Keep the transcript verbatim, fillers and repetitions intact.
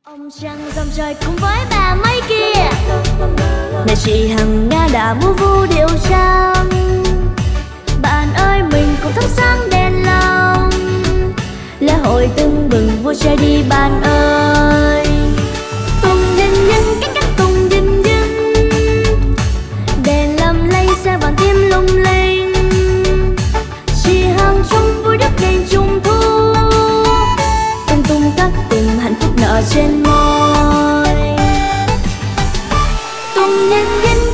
Ông trăng dòng trời cùng với bà mây kia, này chị Hằng Nga đã mua vu điệu trăng. Bạn ơi mình cùng thắp sáng đèn lồng, lễ hội tưng bừng vui chơi đi bạn ơi. Tung dinh dinh cách cách tung dinh dinh, đèn lầm lây xe vàng tim lung linh. Chị Hằng chung vui đất đèn trung thu, tung tung các tình hạnh phúc nở trên môi. Tung dinh dinh